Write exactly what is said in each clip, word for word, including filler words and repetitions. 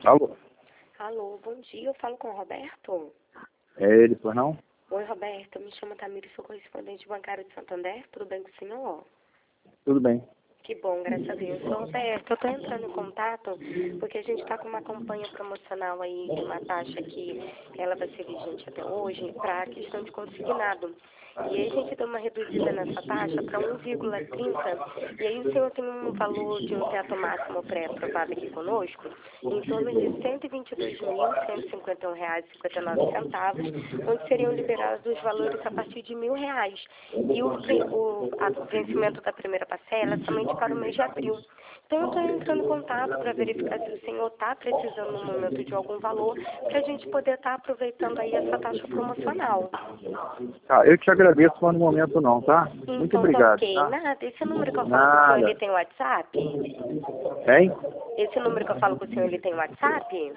Alô? Alô, bom dia, eu falo com o Roberto? É ele, pois não? Oi, Roberto, me chamo Tamires, sou correspondente bancário de Santander, tudo bem com o senhor? Tudo bem. Que bom, graças a Deus. Ô, Roberto, eu estou entrando em contato porque a gente está com uma campanha promocional aí de uma taxa que ela vai ser vigente até hoje para a questão de consignado. E aí a gente deu uma reduzida nessa taxa para um vírgula trinta, e aí o senhor tem um valor de um teto máximo pré-aprovado aqui conosco, em torno de cento e vinte e dois mil, cento e cinquenta e um reais e cinquenta e nove centavos, onde seriam liberados os valores a partir de mil reais. E o, o a, vencimento da primeira parcela é somente para o mês de abril. Então eu estou entrando em contato para verificar se o senhor está precisando no momento de algum valor, para a gente poder estar tá aproveitando aí essa taxa promocional. Ah, eu te agradeço, mas no momento não, tá? Então, Muito tá obrigado. ok. Tá? Nada. Esse número que eu falo com o senhor, Nada. ele tem WhatsApp? Hein? Esse número que eu falo com o senhor, ele tem WhatsApp?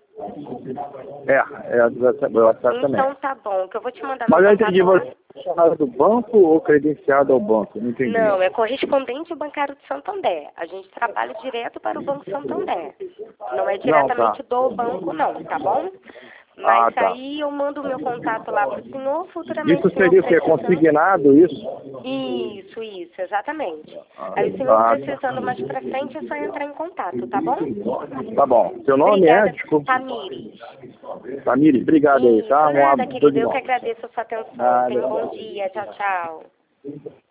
É, é do WhatsApp do WhatsApp também. Então tá bom, que eu vou te mandar Mas meu eu contato entendi, lá. você é funcionário do banco ou credenciado ao banco? Não entendi. Não, é correspondente bancário de Santander. A gente trabalha direto para o Banco Santander. Não é Não, tá. diretamente do banco, não, tá bom? Ah, Mas tá. aí eu mando o meu contato lá para o senhor, futuramente Isso o senhor seria o quê? precisando. Consignado, isso? Isso, isso, exatamente. Ah, Aí o senhor tá. precisando mais pra frente é só entrar em contato, tá bom? Tá bom. Seu nome é? Obrigada, Desculpa. Tamires. Tamires, obrigado aí, Isso, tá? Um nada, abraço, tudo querida. de Eu bom. que agradeço a sua atenção. Nada. Tenha um bom dia. Tchau, tchau.